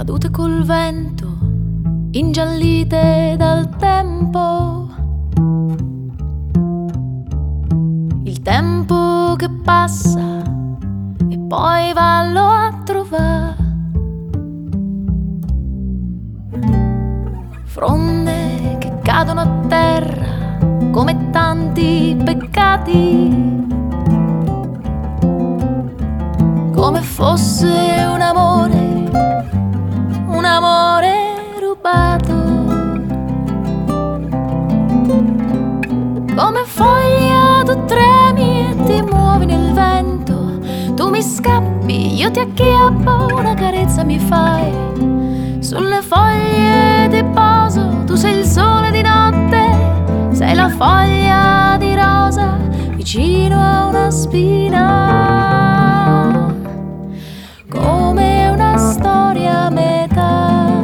cadute col vento, ingiallite dal tempo. Il tempo che passa e poi vallo a trovare. Fronde che cadono a terra come tanti peccati, come fosse un amore rubato, come foglia tu tremi e ti muovi nel vento, tu mi scappi, io ti acchiappo, una carezza mi fai, sulle foglie ti poso, tu sei il sole di notte, sei la foglia di rosa vicino a una spina, come una storia a metà,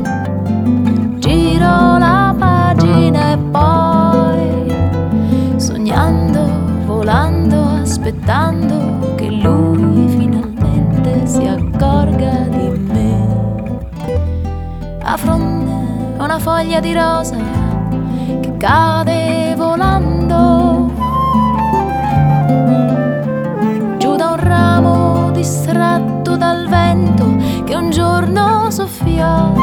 giro la pagina e poi, sognando, volando, aspettando che lui finalmente si accorga di me. A fronte una foglia di rosa che cade volando giù da un ramo distratto dal vento che un giorno soffiò.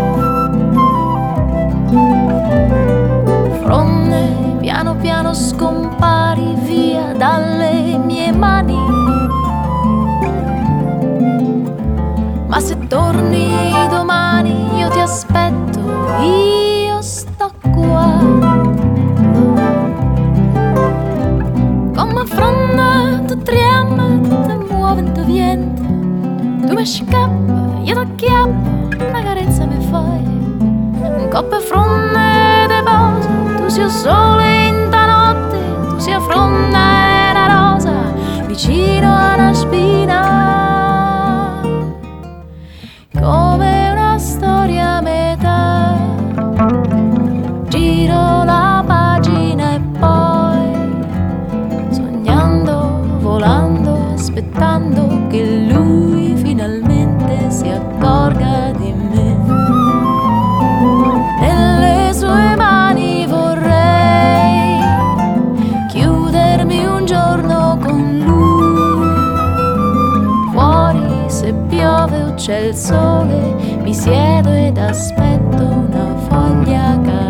Fronde, piano piano scompari via dalle mie mani, ma se torni domani io ti aspetto, io sto qua. Come fronda tu trema, tu muovente vento, tu mi scappa, io ti acchiappo, una carezza mi fai, un coppe fronde de posa, tu sia sole in ta notte, tu sia fronda e una rosa vicino a una spina, come una storia a metà, giro la pagina e poi, sognando, volando, aspettando che lui finalmente si accorga di me. Nelle sue mani vorrei chiudermi un giorno con lui, fuori se piove o c'è il sole mi siedo ed aspetto una foglia cadere.